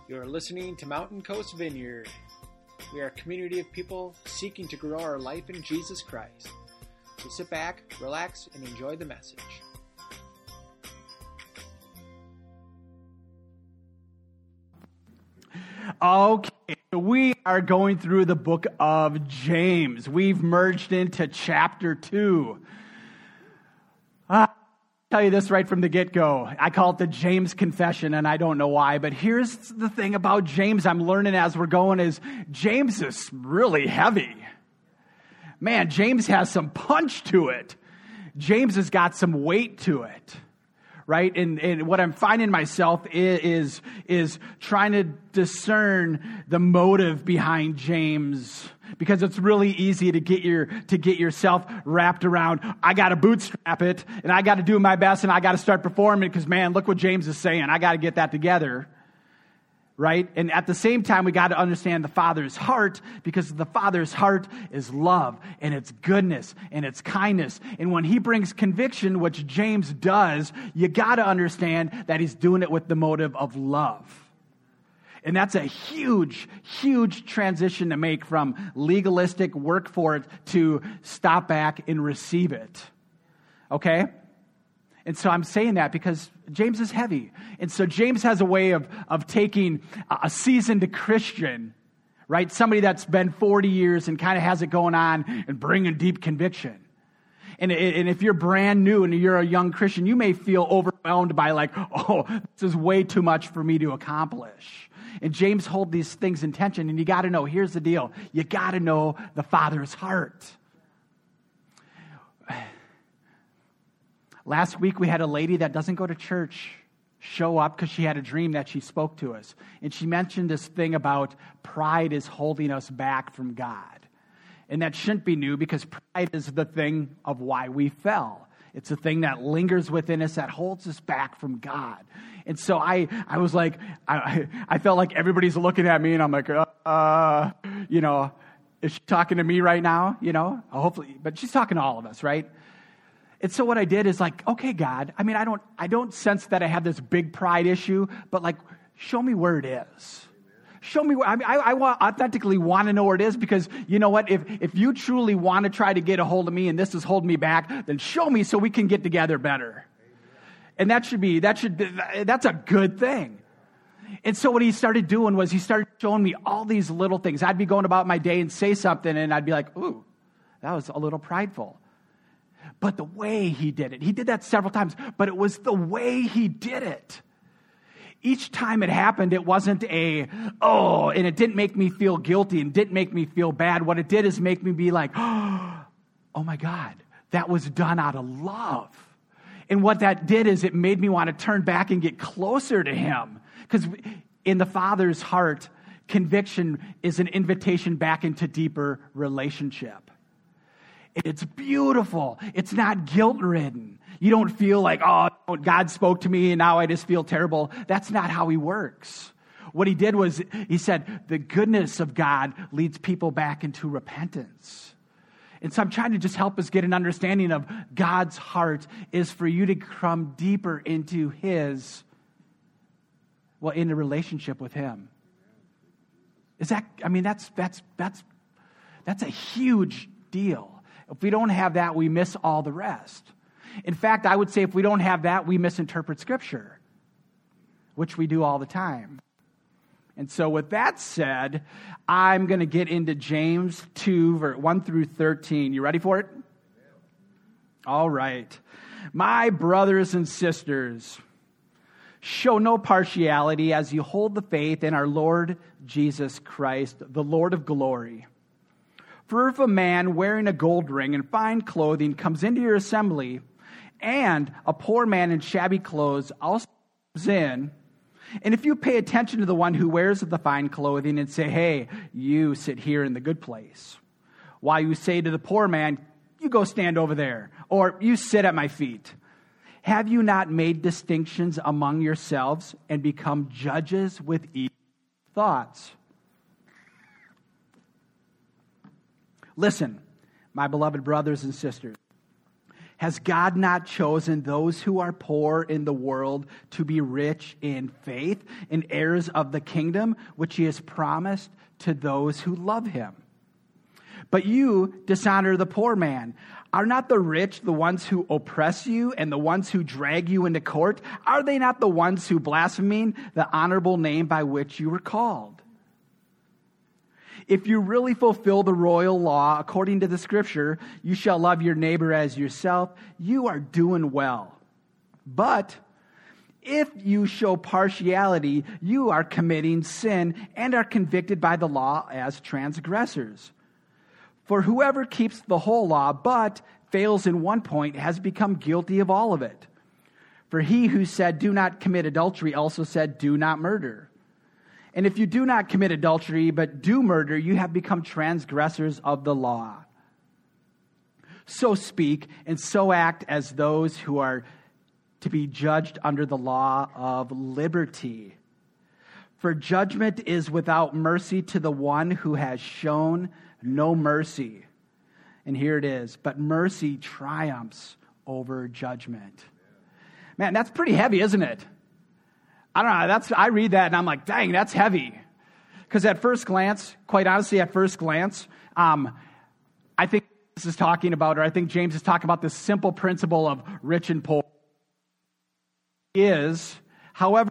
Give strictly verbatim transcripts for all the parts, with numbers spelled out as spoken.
You're listening to Mountain Coast Vineyard. We are a community of people seeking to grow our life in Jesus Christ. So sit back, relax, and enjoy the message. Okay, we are going through the book of James. We've merged into chapter two. Uh, I'll tell you this right from the get-go. I call it the James Confession, and I don't know why, but here's the thing about James I'm learning as we're going is James is really heavy. Man, James has some punch to it. James has got some weight to it. Right? And, and what I'm finding myself is, is, is trying to discern the motive behind James, because it's really easy to get your, to get yourself wrapped around, I got to bootstrap it and I got to do my best and I got to start performing because, man, look what James is saying. I got to get that together. Right? And at the same time, we got to understand the Father's heart, because the Father's heart is love and it's goodness and it's kindness. And when he brings conviction, which James does, you got to understand that he's doing it with the motive of love. And that's a huge, huge transition to make from legalistic work for it to stop back and receive it. Okay? And so I'm saying that because James is heavy. And so James has a way of, of taking a seasoned Christian, right? Somebody that's been forty years and kind of has it going on, and bringing deep conviction. And, and if you're brand new and you're a young Christian, you may feel overwhelmed by like, oh, this is way too much for me to accomplish. And James holds these things in tension, and you got to know, here's the deal. You got to know the Father's heart. Last week, we had a lady that doesn't go to church show up because she had a dream that she spoke to us. And she mentioned this thing about pride is holding us back from God. And that shouldn't be new, because pride is the thing of why we fell. It's a thing that lingers within us that holds us back from God. And so I, I was like, I, I felt like everybody's looking at me, and I'm like, uh, uh, you know, is she talking to me right now? You know, hopefully, but she's talking to all of us, right? And so what I did is like, okay, God, I mean, I don't, I don't sense that I have this big pride issue, but like, show me where it is. Show me where, I mean, I, I want, authentically want to know where it is, because you know what? If, if you truly want to try to get a hold of me and this is holding me back, then show me so we can get together better. And that should be, that should, that's a good thing. And so what he started doing was he started showing me all these little things. I'd be going about my day and say something, and I'd be like, ooh, that was a little prideful. But the way he did it, he did that several times, but it was the way he did it. Each time it happened, it wasn't a, oh, and it didn't make me feel guilty and didn't make me feel bad. What it did is make me be like, oh my God, that was done out of love. And what that did is it made me want to turn back and get closer to him. Because in the Father's heart, conviction is an invitation back into deeper relationship. It's beautiful. It's not guilt-ridden. You don't feel like, oh, God spoke to me and now I just feel terrible. That's not how he works. What he did was, he said, the goodness of God leads people back into repentance. And so I'm trying to just help us get an understanding of God's heart is for you to come deeper into his, well, in a relationship with him. Is that, I mean, that's, that's, that's, that's a huge deal. If we don't have that, we miss all the rest. In fact, I would say if we don't have that, we misinterpret Scripture, which we do all the time. And so with that said, I'm going to get into James two, one through thirteen. You ready for it? All right. My brothers and sisters, show no partiality as you hold the faith in our Lord Jesus Christ, the Lord of glory. For if a man wearing a gold ring and fine clothing comes into your assembly, and a poor man in shabby clothes also comes in, and if you pay attention to the one who wears the fine clothing and say, hey, you sit here in the good place, while you say to the poor man, you go stand over there, or you sit at my feet, have you not made distinctions among yourselves and become judges with evil thoughts? Listen, my beloved brothers and sisters, Has God not chosen those who are poor in the world to be rich in faith and heirs of the kingdom which he has promised to those who love him? But you dishonor the poor man. Are not the rich the ones who oppress you and the ones who drag you into court? Are they not the ones who blaspheme the honorable name by which you were called? If you really fulfill the royal law according to the scripture, you shall love your neighbor as yourself, you are doing well. But if you show partiality, you are committing sin and are convicted by the law as transgressors. For whoever keeps the whole law but fails in one point has become guilty of all of it. For he who said, do not commit adultery, also said, do not murder. And if you do not commit adultery, but do murder, you have become transgressors of the law. So speak and so act as those who are to be judged under the law of liberty. For judgment is without mercy to the one who has shown no mercy. And here it is. But mercy triumphs over judgment. Man, that's pretty heavy, isn't it? I don't know, that's, I read that and I'm like, dang, that's heavy. Because at first glance, quite honestly, at first glance, um, I think this is talking about, or I think James is talking about this simple principle of rich and poor. Is, however,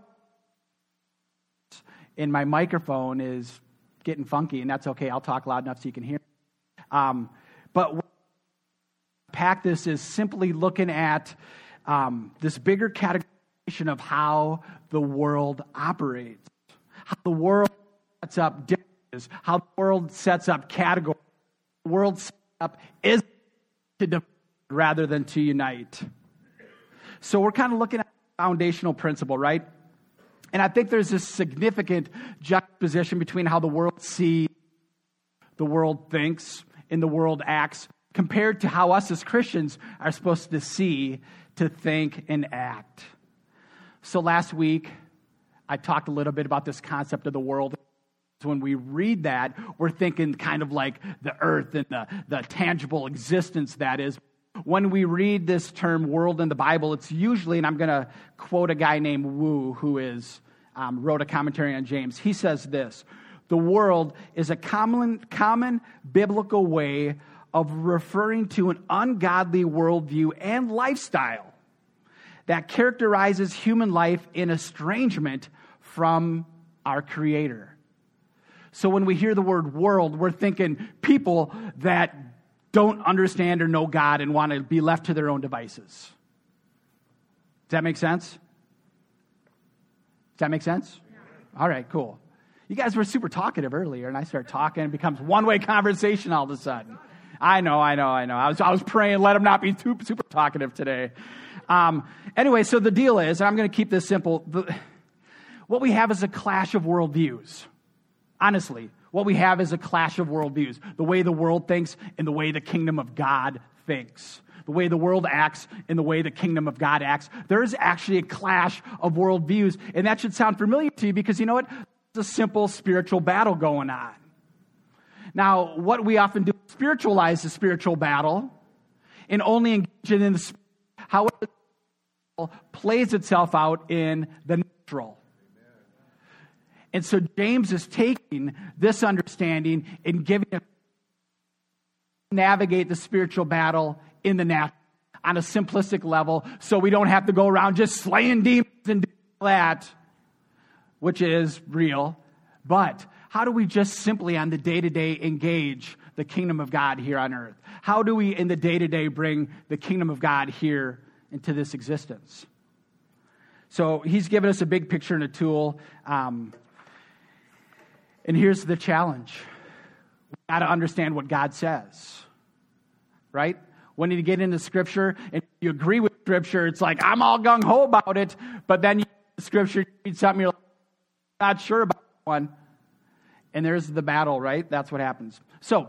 and my microphone is getting funky, and that's okay. I'll talk loud enough so you can hear. Um, but what pack this is simply looking at um, this bigger category of how the world operates, how the world sets up differences, how the world sets up categories. The world sets up is to divide rather than to unite. So we're kind of looking at a foundational principle, right? And I think there's this significant juxtaposition between how the world sees, the world thinks, and the world acts, compared to how us as Christians are supposed to see, to think, and act. So last week, I talked a little bit about this concept of the world. So when we read that, we're thinking kind of like the earth and the, the tangible existence that is. When we read this term world in the Bible, it's usually, and I'm going to quote a guy named Wu, who is um, wrote a commentary on James. He says this: the world is a common, common biblical way of referring to an ungodly worldview and lifestyle that characterizes human life in estrangement from our Creator. So when we hear the word world, we're thinking people that don't understand or know God and want to be left to their own devices. Does that make sense? Does that make sense? All right, cool. You guys were super talkative earlier, and I start talking, it becomes one-way conversation all of a sudden. I know, I know, I know. I was, I was praying, let him not be too, super talkative today. Um, anyway, so the deal is, and I'm going to keep this simple, the, what we have is a clash of worldviews. Honestly, what we have is a clash of worldviews. The way the world thinks and the way the kingdom of God thinks. The way the world acts and the way the kingdom of God acts. There is actually a clash of worldviews, and that should sound familiar to you because you know what? There's a simple spiritual battle going on. Now, what we often do is spiritualize the spiritual battle and only engage it in the spirit. However, it plays itself out in the natural. And so James is taking this understanding and giving it navigate the spiritual battle in the natural on a simplistic level so we don't have to go around just slaying demons and doing that, which is real. But how do we just simply on the day-to-day engage the kingdom of God here on earth? How do we in the day-to-day bring the kingdom of God here into this existence? So he's given us a big picture and a tool. Um, and here's the challenge. We've got to understand what God says, right? When you get into Scripture and you agree with Scripture, it's like, I'm all gung-ho about it. But then you read the Scripture, you read something, you're like, not sure about one. And there's the battle, right? That's what happens. So,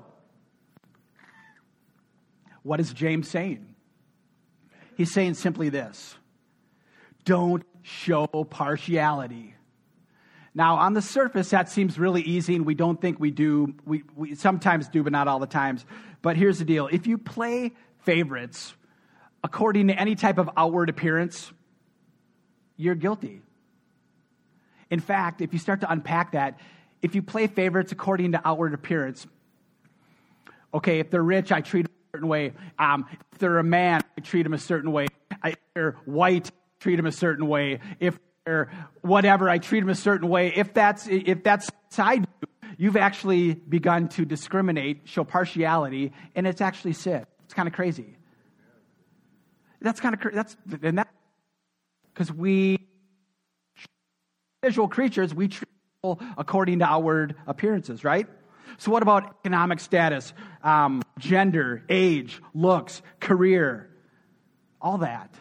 what is James saying? He's saying simply this: don't show partiality. Now, on the surface, that seems really easy, and we don't think we do. We, we sometimes do, but not all the times. But here's the deal. If you play favorites according to any type of outward appearance, you're guilty. In fact, if you start to unpack that, if you play favorites according to outward appearance, okay, if they're rich, I treat them a certain way. Um, if they're a man, I treat them a certain way. I, if they're white, I treat them a certain way. If they're whatever, I treat them a certain way. If that's if that's side you, you've actually begun to discriminate, show partiality, and it's actually sin. It's kind of crazy. That's kind of crazy. That's and that because we visual creatures, we treat people according to outward appearances, right? So what about economic status, um, gender, age, looks, career, all that?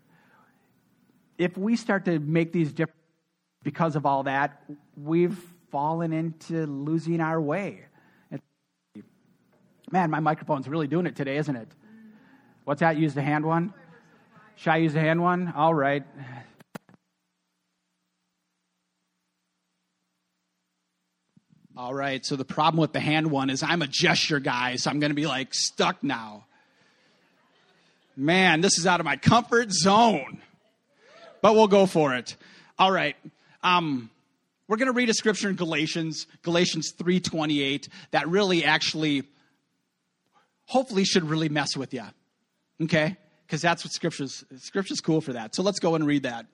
If we start to make these different because of all that, we've fallen into losing our way. Man, my microphone's really doing it today, isn't it? What's that? Use the hand one? Should I use the hand one? All right. All right, so the problem with the hand one is I'm a gesture guy, so I'm going to be like stuck now. Man, this is out of my comfort zone. But we'll go for it. All right. Um, we're going to read a scripture in Galatians, Galatians three twenty-eight, that really actually, hopefully should really mess with you. Okay? Because that's what Scripture's, Scripture's cool for that. So let's go and read that.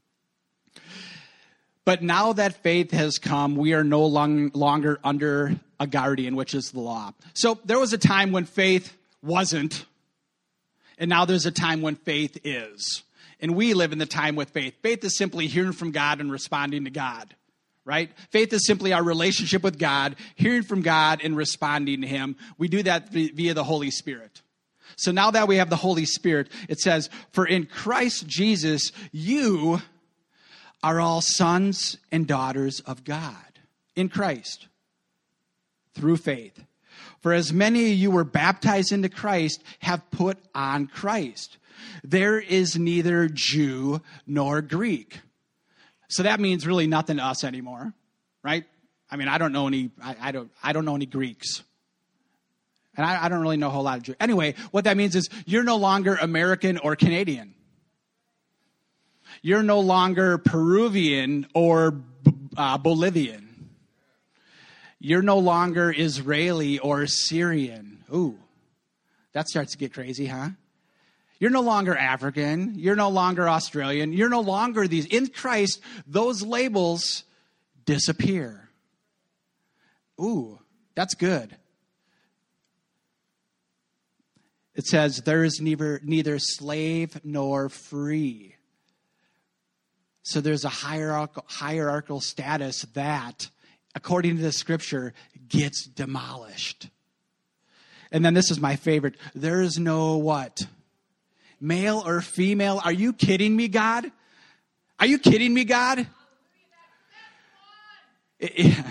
But now that faith has come, we are no long, longer under a guardian, which is the law. So there was a time when faith wasn't, and now there's a time when faith is. And we live in the time with faith. Faith is simply hearing from God and responding to God, right? Faith is simply our relationship with God, hearing from God and responding to Him. We do that via the Holy Spirit. So now that we have the Holy Spirit, it says, for in Christ Jesus, you are all sons and daughters of God in Christ through faith. For as many of you were baptized into Christ have put on Christ. There is neither Jew nor Greek. So that means really nothing to us anymore, right? I mean, I don't know any. I, I don't. I don't know any Greeks, and I, I don't really know a whole lot of Jews. Anyway, what that means is you're no longer American or Canadian. You're no longer Peruvian or uh, Bolivian. You're no longer Israeli or Syrian. Ooh, that starts to get crazy, huh? You're no longer African. You're no longer Australian. You're no longer these. In Christ, those labels disappear. Ooh, that's good. It says, there is neither, neither slave nor free. So there's a hierarchical, hierarchical status that, according to the scripture, gets demolished. And then this is my favorite. There is no what? Male or female? Are you kidding me, God? Are you kidding me, God? Yeah.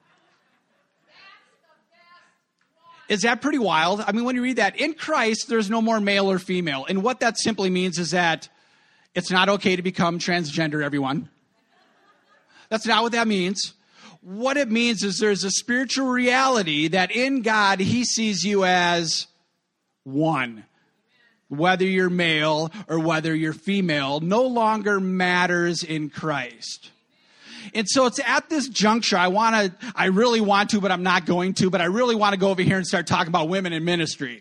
Is that pretty wild? I mean, when you read that, in Christ, there's no more male or female. And what that simply means is that it's not okay to become transgender, everyone. That's not what that means. What it means is there's a spiritual reality that in God, He sees you as one. Whether you're male or whether you're female no longer matters in Christ. And so it's at this juncture, I want to, I really want to, but I'm not going to, but I really want to go over here and start talking about women in ministry.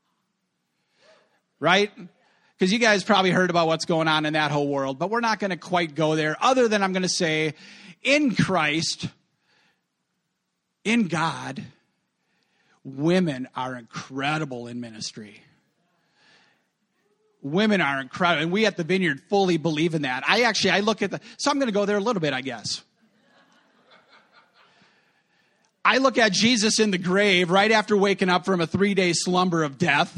Right? Because you guys probably heard about what's going on in that whole world, but we're not going to quite go there, other than I'm going to say, in Christ, in God, women are incredible in ministry. Women are incredible, and we at the Vineyard fully believe in that. I actually, I look at the, so I'm going to go there a little bit, I guess. I look at Jesus in the grave right after waking up from a three-day slumber of death.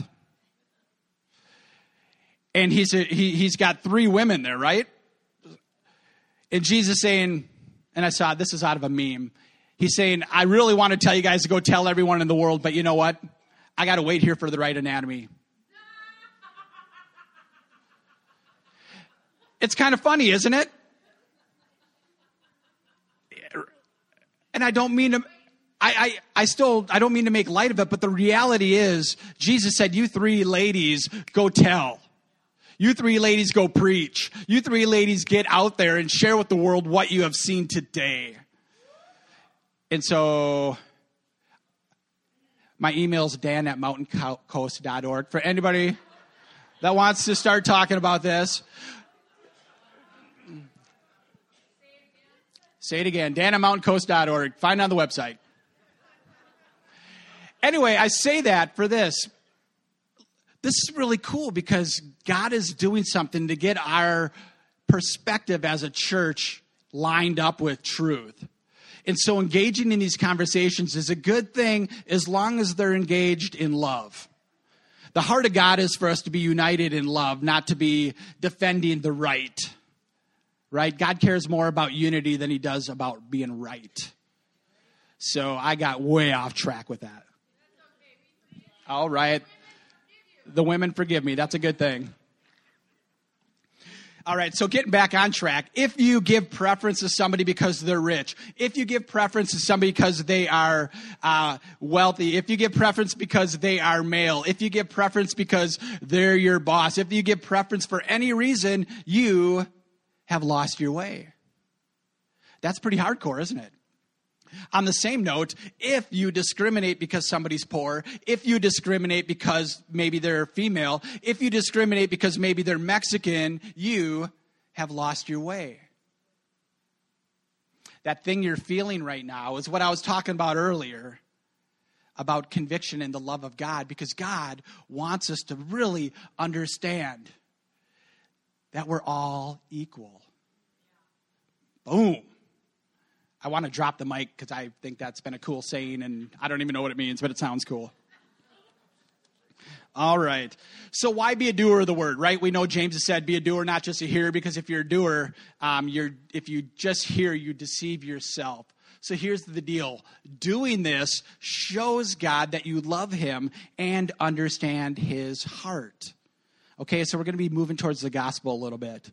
And he's, a, he, he's got three women there, right? And Jesus saying, and I saw, this is out of a meme. He's saying, I really want to tell you guys to go tell everyone in the world, but you know what? I got to wait here for the right anatomy. It's kind of funny, isn't it? And I don't mean to, I, I, I still, I don't mean to make light of it, but the reality is, Jesus said, you three ladies, go tell. You three ladies go preach. You three ladies get out there and share with the world what you have seen today. And so my email is dan at mountain coast dot org. For anybody that wants to start talking about this, say it again, dan at mountain coast dot org. Find it on the website. Anyway, I say that for this. This is really cool because God is doing something to get our perspective as a church lined up with truth. And so engaging in these conversations is a good thing as long as they're engaged in love. The heart of God is for us to be united in love, not to be defending the right. Right? God cares more about unity than he does about being right. So I got way off track with that. All right. The women forgive me. That's a good thing. All right, so getting back on track. If you give preference to somebody because they're rich, if you give preference to somebody because they are uh, wealthy, if you give preference because they are male, if you give preference because they're your boss, if you give preference for any reason, you have lost your way. That's pretty hardcore, isn't it? On the same note, if you discriminate because somebody's poor, if you discriminate because maybe they're female, if you discriminate because maybe they're Mexican, you have lost your way. That thing you're feeling right now is what I was talking about earlier, about conviction and the love of God, because God wants us to really understand that we're all equal. Boom. I want to drop the mic because I think that's been a cool saying, and I don't even know what it means, but it sounds cool. All right. So why be a doer of the word, right? We know James has said be a doer, not just a hearer, because if you're a doer, um, you're if you just hear, you deceive yourself. So here's the deal. Doing this shows God that you love him and understand his heart. Okay, so we're going to be moving towards the gospel a little bit.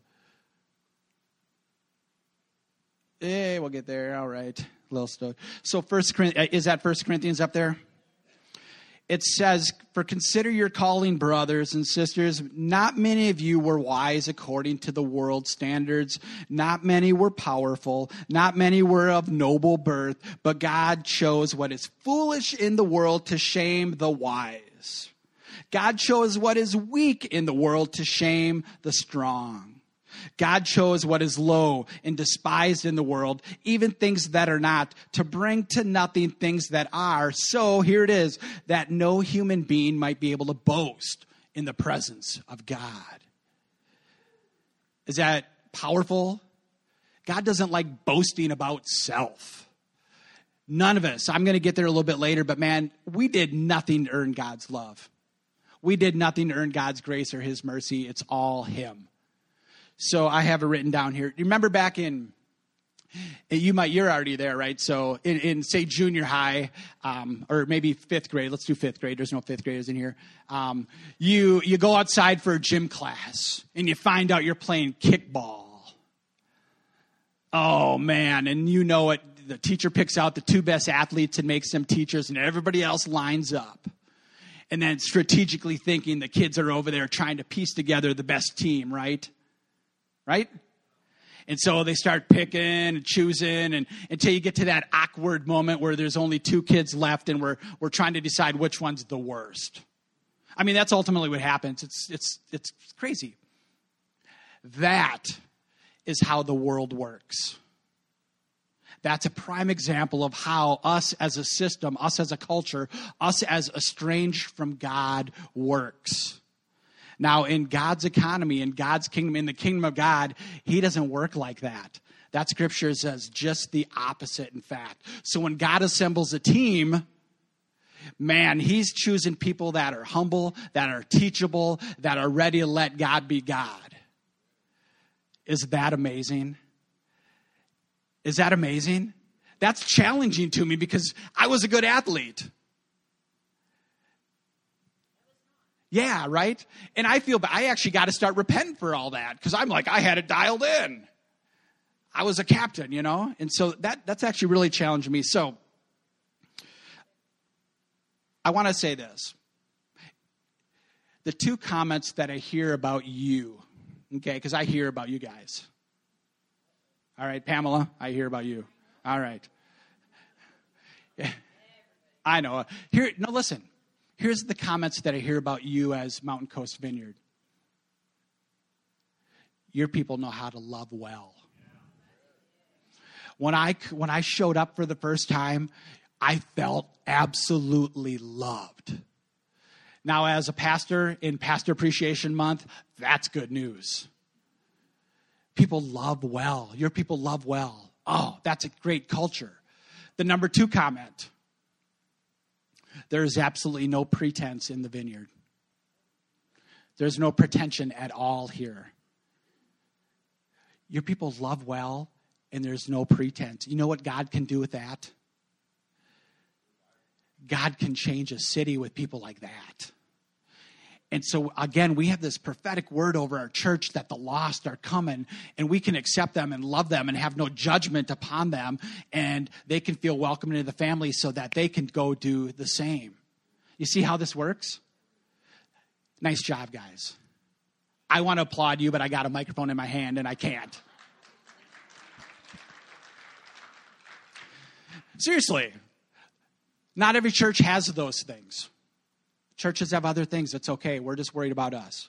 Hey, we'll get there. All right. Little stuff. So first, is that First Corinthians up there? It says, for consider your calling, brothers and sisters. Not many of you were wise according to the world's standards. Not many were powerful. Not many were of noble birth. But God chose what is foolish in the world to shame the wise. God chose what is weak in the world to shame the strong. God chose what is low and despised in the world, even things that are not, to bring to nothing things that are. So here it is, that no human being might be able to boast in the presence of God. Is that powerful? God doesn't like boasting about self. None of us. I'm going to get there a little bit later, but man, we did nothing to earn God's love. We did nothing to earn God's grace or his mercy. It's all him. So I have it written down here. You remember back in, you might, you're already there, right? So in, in say junior high, um, or maybe fifth grade. Let's do fifth grade. There's no fifth graders in here. Um, you you go outside for a gym class and you find out you're playing kickball. Oh man, and you know it. The teacher picks out the two best athletes and makes them teachers, and everybody else lines up. And then strategically thinking, the kids are over there trying to piece together the best team, right? Right? And so they start picking and choosing and until you get to that awkward moment where there's only two kids left and we're we're trying to decide which one's the worst. I mean, that's ultimately what happens. It's it's it's crazy. That is how the world works. That's a prime example of how us as a system, us as a culture, us as estranged from God works. Now, in God's economy, in God's kingdom, in the kingdom of God, he doesn't work like that. That scripture says just the opposite, in fact. So when God assembles a team, man, he's choosing people that are humble, that are teachable, that are ready to let God be God. Is that amazing? Is that amazing? That's challenging to me because I was a good athlete. Yeah, right? And I feel, I actually got to start repenting for all that because I'm like, I had it dialed in. I was a captain, you know? And so that that's actually really challenging me. So I want to say this. the two comments that I hear about you, okay, because I hear about you guys. All right, Pamela, I hear about you. All right. Yeah, I know. Here, no, listen. Here's the comments that I hear about you as Mountain Coast Vineyard. Your people know how to love well. When I, when I showed up for the first time, I felt absolutely loved. Now, as a pastor in Pastor Appreciation Month, that's good news. People love well. Your people love well. Oh, that's a great culture. The number two comment. There is absolutely no pretense in the vineyard. There's no pretension at all here. Your people love well, and there's no pretense. You know what God can do with that? God can change a city with people like that. And so, again, we have this prophetic word over our church that the lost are coming, and we can accept them and love them and have no judgment upon them, and they can feel welcome into the family so that they can go do the same. You see how this works? Nice job, guys. I want to applaud you, but I got a microphone in my hand, and I can't. Seriously, not every church has those things. Churches have other things. It's okay. We're just worried about us.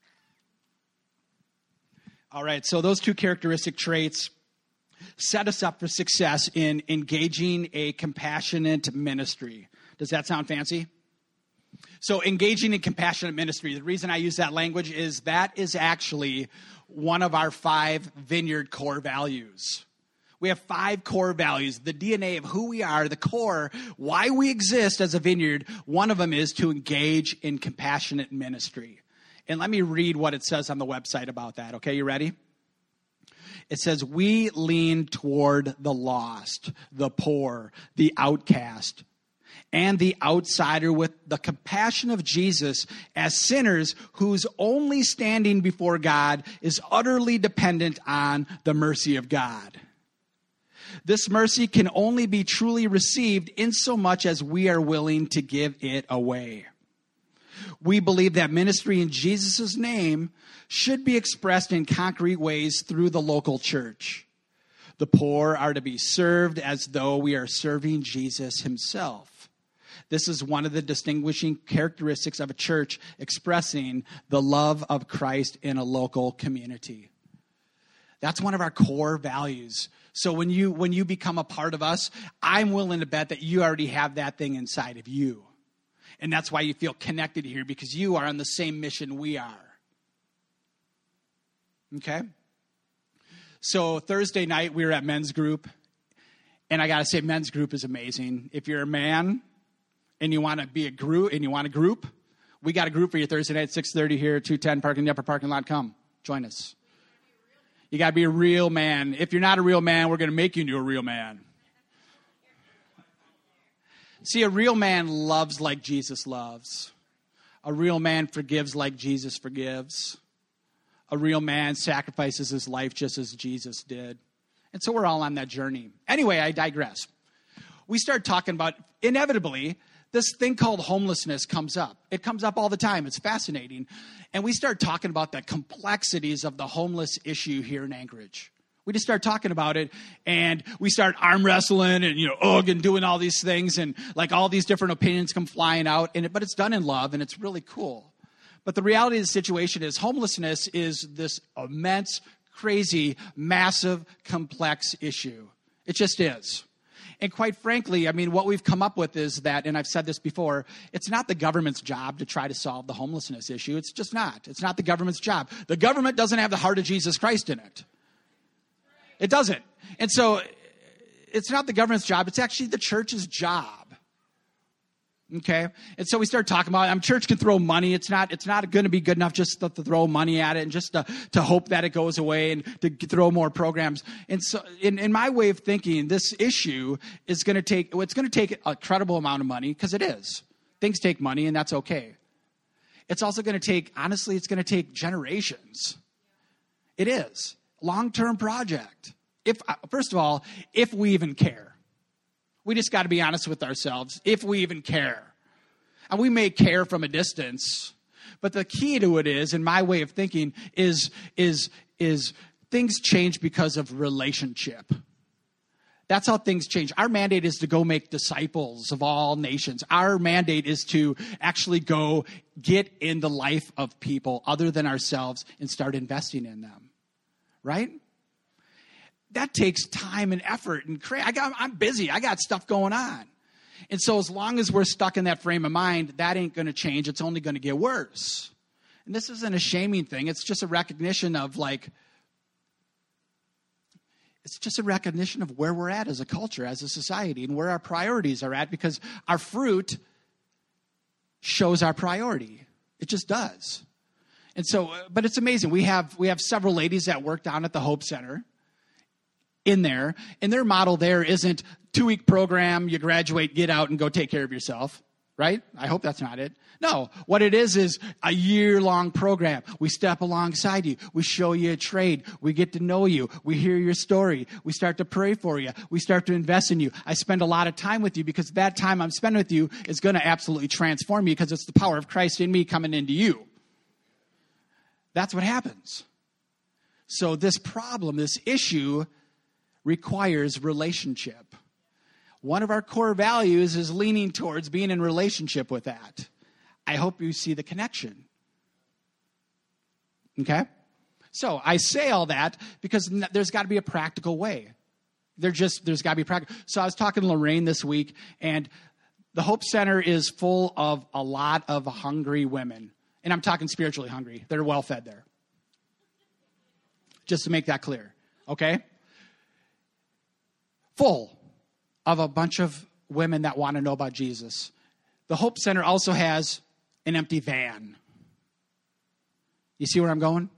All right, so those two characteristic traits set us up for success in engaging a compassionate ministry. Does that sound fancy? So engaging in compassionate ministry, the reason I use that language is that is actually one of our five Vineyard core values. We have five core values, the D N A of who we are, the core, why we exist as a vineyard. One of them is to engage in compassionate ministry. And let me read what it says on the website about that. Okay, you ready? It says, we lean toward the lost, the poor, the outcast, and the outsider with the compassion of Jesus as sinners whose only standing before God is utterly dependent on the mercy of God. This mercy can only be truly received insomuch as we are willing to give it away. We believe that ministry in Jesus' name should be expressed in concrete ways through the local church. The poor are to be served as though we are serving Jesus himself. This is one of the distinguishing characteristics of a church expressing the love of Christ in a local community. That's one of our core values. So when you when you become a part of us, I'm willing to bet that you already have that thing inside of you. And that's why you feel connected here, because you are on the same mission we are. Okay? So Thursday night, we were at men's group. And I got to say, men's group is amazing. If you're a man and you want to be a group, and you want a group, we got a group for you Thursday night at six thirty here at two ten Park in the Upper Parking Lot. Come, join us. You got to be a real man. If you're not a real man, we're going to make you into a real man. See, a real man loves like Jesus loves. A real man forgives like Jesus forgives. A real man sacrifices his life just as Jesus did. And so we're all on that journey. Anyway, I digress. We start talking about, inevitably, this thing called homelessness comes up. It comes up all the time. It's fascinating. And we start talking about the complexities of the homeless issue here in Anchorage. We just start talking about it, and we start arm wrestling and, you know, ugh, and doing all these things, and like all these different opinions come flying out. And it, but it's done in love, and it's really cool. But the reality of the situation is homelessness is this immense, crazy, massive, complex issue. It just is. And quite frankly, I mean, what we've come up with is that, and I've said this before, it's not the government's job to try to solve the homelessness issue. It's just not. It's not the government's job. The government doesn't have the heart of Jesus Christ in it. It doesn't. And so it's not the government's job. It's actually the church's job. Okay? And so we start talking about, um, church can throw money. It's not, it's not going to be good enough just to, to throw money at it and just to, to hope that it goes away and to throw more programs. And so in, in my way of thinking, this issue is going to take, well, it's going to take an incredible amount of money, because it is. Things take money, and that's okay. It's also going to take, honestly, it's going to take generations. It is. Long-term project. If, first of all, if we even care. We just got to be honest with ourselves. If we even care. And we may care from a distance, But the key to it is, in my way of thinking, is, is, is things change because of relationship. That's how things change. Our mandate is to go make disciples of all nations. Our mandate is to actually go get in the life of people other than ourselves and start investing in them. Right? That takes time and effort. And cra- I got, I'm busy. I got stuff going on. And so as long as we're stuck in that frame of mind, that ain't going to change. It's only going to get worse. And this isn't a shaming thing. It's just a recognition of like, it's just a recognition of where we're at as a culture, as a society, and where our priorities are at, because our fruit shows our priority. It just does. And so, but it's amazing. We have we have several ladies that work down at the Hope Center in there, and their model there isn't two-week program, you graduate, get out, and go take care of yourself, right? I hope that's not it. No, what it is is a year-long program. We step alongside you. We show you a trade. We get to know you. We hear your story. We start to pray for you. We start to invest in you. I spend a lot of time with you because that time I'm spending with you is going to absolutely transform you because it's the power of Christ in me coming into you. That's what happens. So this problem, this issue, requires relationship. One of our core values is leaning towards being in relationship with that. I hope you see the connection. Okay? So I say all that because there's got to be a practical way. There just, there's got to be practical. So I was talking to Lorraine this week, and the Hope Center is full of a lot of hungry women. And I'm talking spiritually hungry. They're well fed there. Just to make that clear. Okay? Full of a bunch of women that want to know about Jesus. The Hope Center also has an empty van. You see where I'm going?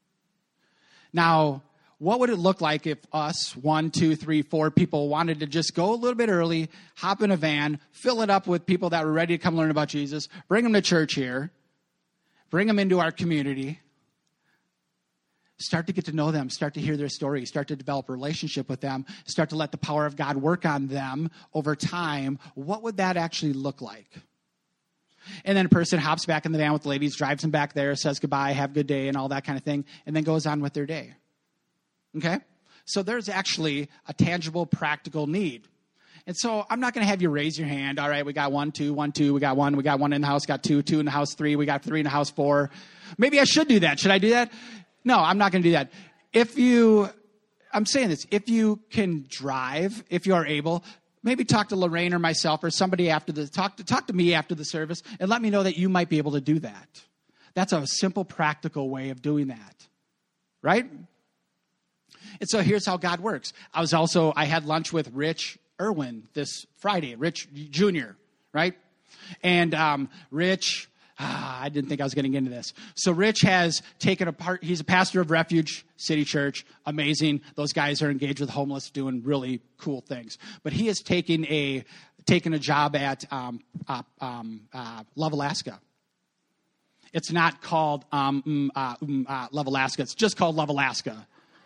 Now, what would it look like if us, one, two, three, four people wanted to just go a little bit early, hop in a van, fill it up with people that were ready to come learn about Jesus, bring them to church here, bring them into our community, start to get to know them, start to hear their story, start to develop a relationship with them, start to let the power of God work on them over time. What would that actually look like? And then a person hops back in the van with the ladies, drives them back there, says goodbye, have a good day, and all that kind of thing, and then goes on with their day. Okay? So there's actually a tangible, practical need. And so I'm not going to have you raise your hand. All right, we got one, two, one, two. We got one. We got one in the house, got two, two in the house, three. We got three in the house, four. Maybe I should do that. Should I do that? No, I'm not going to do that. If you, I'm saying this, if you can drive, if you are able, maybe talk to Lorraine or myself or somebody after the, talk to, talk to me after the service and let me know that you might be able to do that. That's a simple, practical way of doing that. Right? And so here's how God works. I was also, I had lunch with Rich Irwin this Friday, Rich Junior, right? And um, Rich, ah, I didn't think I was going to get into this. So Rich has taken a part, he's a pastor of Refuge City Church, amazing. Those guys are engaged with homeless, doing really cool things. But he has taken a, taken a job at um, uh, um, uh, Love Alaska. It's not called um, mm, uh, mm, uh, Love Alaska. It's just called Love Alaska.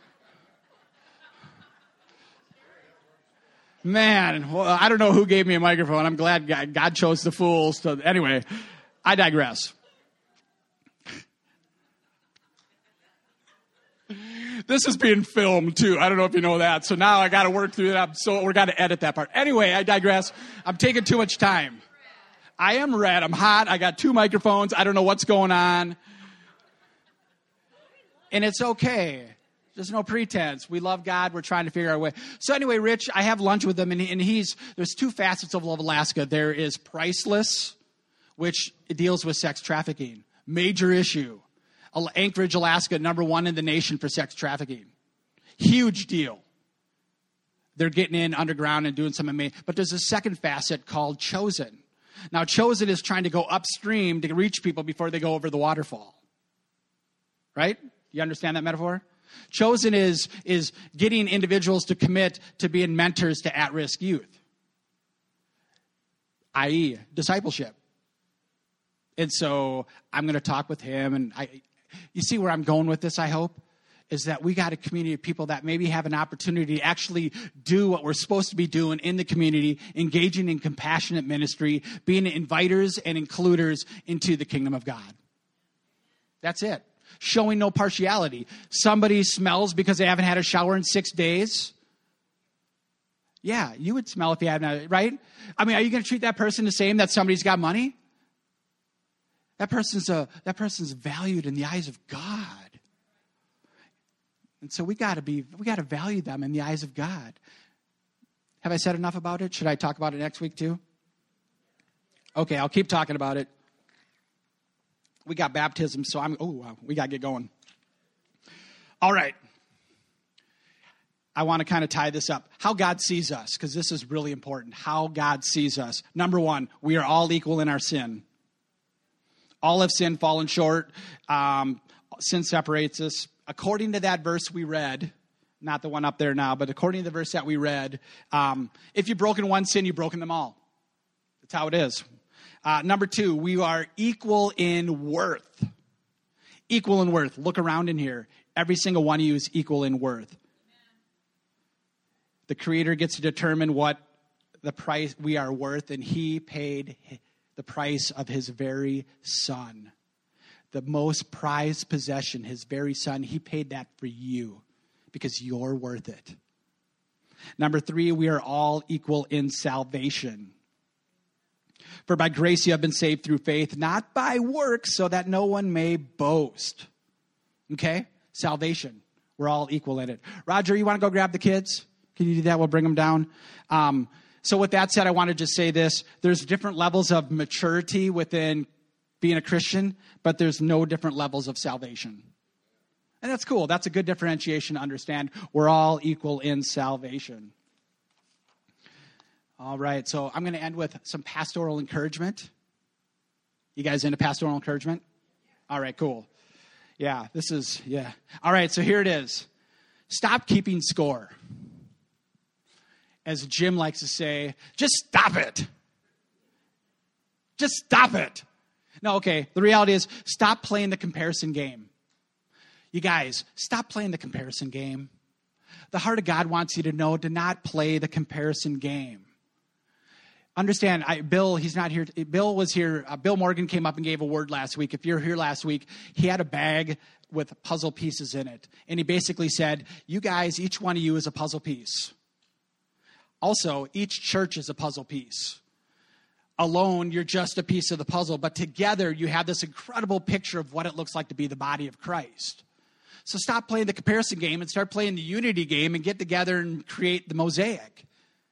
Man, well, I don't know who gave me a microphone. I'm glad God, God chose the fools. To, anyway, I digress. This is being filmed, too. I don't know if you know that. So now I got to work through that. So we're got to edit that part. Anyway, I digress. I'm taking too much time. I am red. I'm hot. I got two microphones. I don't know what's going on. And it's okay. There's no pretense. We love God. We're trying to figure our way. So anyway, Rich, I have lunch with him, and, he, and he's there's two facets of Love Alaska. There is Priceless, which deals with sex trafficking. Major issue. Anchorage, Alaska, number one in the nation for sex trafficking. Huge deal. They're getting in underground and doing some amazing. But there's a second facet called Chosen. Now, Chosen is trying to go upstream to reach people before they go over the waterfall. Right? You understand that metaphor? Chosen is, is getting individuals to commit to being mentors to at-risk youth, that is discipleship. And so I'm going to talk with him. And I, you see where I'm going with this, I hope, is that we got a community of people that maybe have an opportunity to actually do what we're supposed to be doing in the community, engaging in compassionate ministry, being inviters and includers into the kingdom of God. That's it. Showing no partiality. Somebody smells because they haven't had a shower in six days. Yeah, you would smell if you haven't had it, right? I mean, are you going to treat that person the same that somebody's got money? That person's a, that person's valued in the eyes of God. And so we got to be, we got to value them in the eyes of God. Have I said enough about it? Should I talk about it next week too? Okay, I'll keep talking about it. We got baptism, so I'm, oh, wow, we got to get going. All right. I want to kind of tie this up. How God sees us, because this is really important. How God sees us. Number one, we are all equal in our sin. All have sinned, fallen short. Um, sin separates us. According to that verse we read, not the one up there now, but according to the verse that we read, um, if you've broken one sin, you've broken them all. That's how it is. Uh, number two, we are equal in worth. Equal in worth. Look around in here. Every single one of you is equal in worth. The Creator gets to determine what the price we are worth, and He paid the price of His very Son. The most prized possession, His very Son, He paid that for you because you're worth it. Number three, we are all equal in salvation. For by grace you have been saved through faith, not by works, so that no one may boast. Okay? Salvation. We're all equal in it. Roger, you want to go grab the kids? Can you do that? We'll bring them down. Um, so with that said, I want to just say this. There's different levels of maturity within being a Christian, but there's no different levels of salvation. And that's cool. That's a good differentiation to understand. We're all equal in salvation. All right, so I'm going to end with some pastoral encouragement. You guys into pastoral encouragement? All right, cool. Yeah, this is, yeah. All right, so here it is. Stop keeping score. As Jim likes to say, just stop it. Just stop it. No, okay, the reality is stop playing the comparison game. You guys, stop playing the comparison game. The heart of God wants you to know to not play the comparison game. Understand, I, Bill, he's not here. Bill was here. Uh, Bill Morgan came up and gave a word last week. If you're here last week, he had a bag with puzzle pieces in it. And he basically said, you guys, each one of you is a puzzle piece. Also, each church is a puzzle piece. Alone, you're just a piece of the puzzle. But together, you have this incredible picture of what it looks like to be the body of Christ. So stop playing the comparison game and start playing the unity game and get together and create the mosaic.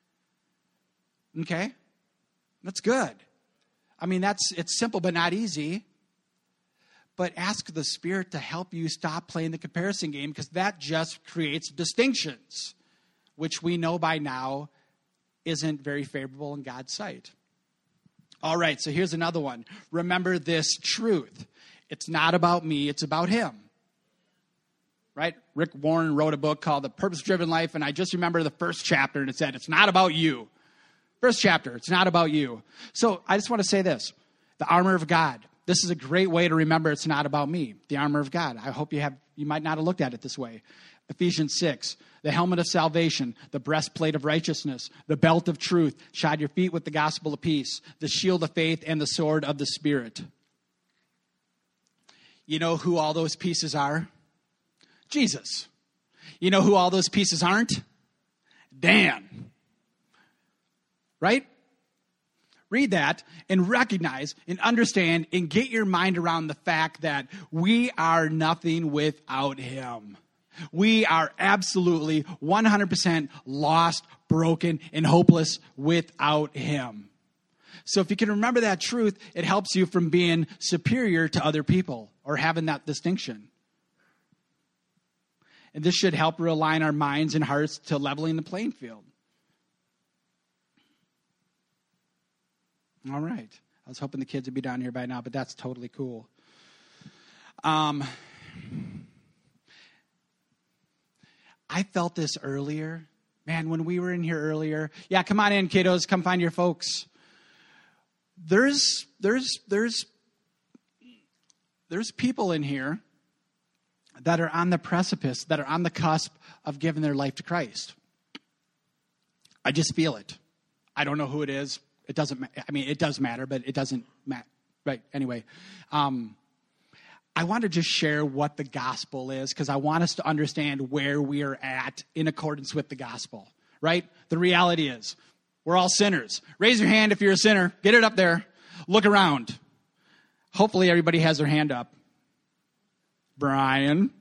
Okay? That's good. I mean, that's it's simple but not easy. But ask the Spirit to help you stop playing the comparison game, because that just creates distinctions, which we know by now isn't very favorable in God's sight. All right, so here's another one. Remember this truth. It's not about me, it's about Him. Right? Rick Warren wrote a book called The Purpose-Driven Life, and I just remember the first chapter, and it said, it's not about you. First chapter, it's not about you. So I just want to say this. The armor of God. This is a great way to remember it's not about me. The armor of God. I hope you have, you might not have looked at it this way. Ephesians six, the helmet of salvation, the breastplate of righteousness, the belt of truth, shod your feet with the gospel of peace, the shield of faith, and the sword of the Spirit. You know who all those pieces are? Jesus. You know who all those pieces aren't? Dan. Right? Read that and recognize and understand and get your mind around the fact that we are nothing without Him. We are absolutely one hundred percent lost, broken, and hopeless without Him. So if you can remember that truth, it helps you from being superior to other people or having that distinction. And this should help realign our minds and hearts to leveling the playing field. All right. I was hoping the kids would be down here by now, but that's totally cool. Um, I felt this earlier. Man, when we were in here earlier. Yeah, come on in, kiddos. Come find your folks. There's, there's, there's, there's people in here that are on the precipice, that are on the cusp of giving their life to Christ. I just feel it. I don't know who it is. It doesn't, I mean, it does matter, but it doesn't matter. Right. Anyway, um, I want to just share what the gospel is because I want us to understand where we are at in accordance with the gospel, right? The reality is we're all sinners. Raise your hand if you're a sinner. Get it up there. Look around. Hopefully everybody has their hand up. Brian.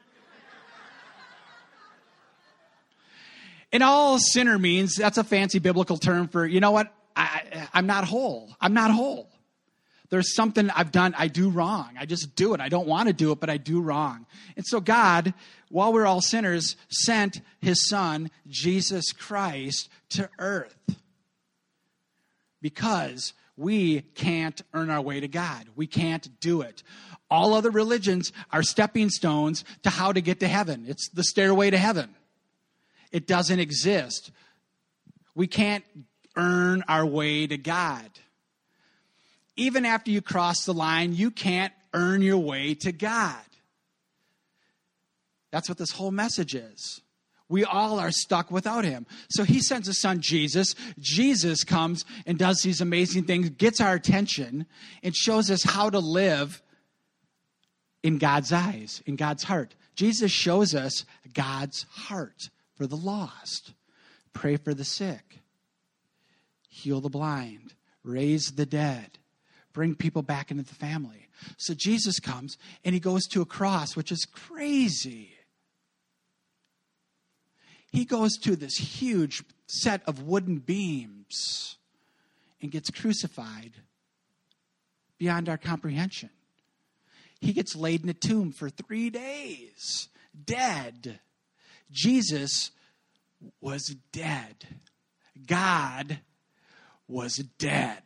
And all sinner means, that's a fancy biblical term for, you know what? I, I'm not whole. I'm not whole. There's something I've done, I do wrong. I just do it. I don't want to do it, but I do wrong. And so God, while we're all sinners, sent his son, Jesus Christ, to earth. Because we can't earn our way to God. We can't do it. All other religions are stepping stones to how to get to heaven. It's the stairway to heaven. It doesn't exist. We can't earn our way to God. Even after you cross the line, you can't earn your way to God. That's what this whole message is. We all are stuck without him. So he sends his son, Jesus. Jesus comes and does these amazing things, gets our attention, and shows us how to live in God's eyes, in God's heart. Jesus shows us God's heart for the lost. Pray for the sick. Heal the blind. Raise the dead. Bring people back into the family. So Jesus comes and he goes to a cross, which is crazy. He goes to this huge set of wooden beams and gets crucified beyond our comprehension. He gets laid in a tomb for three days, dead. Jesus was dead. God was dead.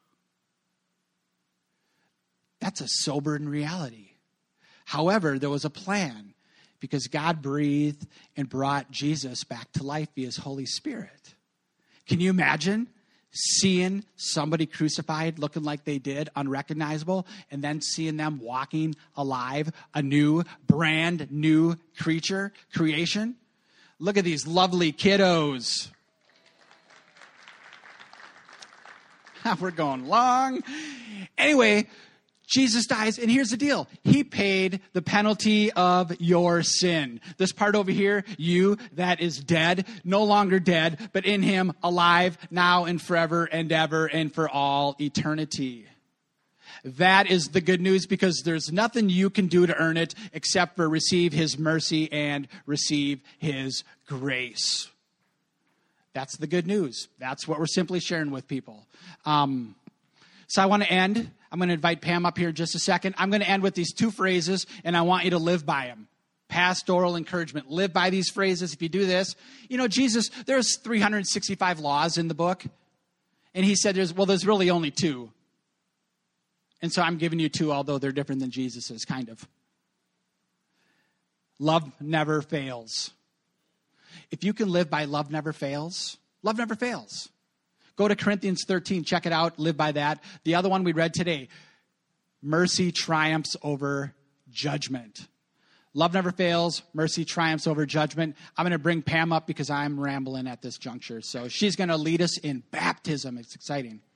That's a sobering reality. However, there was a plan because God breathed and brought Jesus back to life via his Holy Spirit. Can you imagine seeing somebody crucified looking like they did, unrecognizable, and then seeing them walking alive, a new, brand new creature, creation? Look at these lovely kiddos. We're going long. Anyway, Jesus dies, and here's the deal. He paid the penalty of your sin. This part over here, you that is dead, no longer dead, but in him alive now and forever and ever and for all eternity. That is the good news because there's nothing you can do to earn it except for receive his mercy and receive his grace. That's the good news. That's what we're simply sharing with people. Um, so I want to end. I'm going to invite Pam up here in just a second. I'm going to end with these two phrases, and I want you to live by them. Pastoral encouragement. Live by these phrases. If you do this, you know, Jesus, there's three hundred sixty-five laws in the book. And he said, there's well, there's really only two. And so I'm giving you two, although they're different than Jesus's, kind of. Love never fails. If you can live by love never fails, love never fails. Go to Corinthians thirteen, check it out, live by that. The other one we read today, mercy triumphs over judgment. Love never fails, mercy triumphs over judgment. I'm going to bring Pam up because I'm rambling at this juncture. So she's going to lead us in baptism. It's exciting.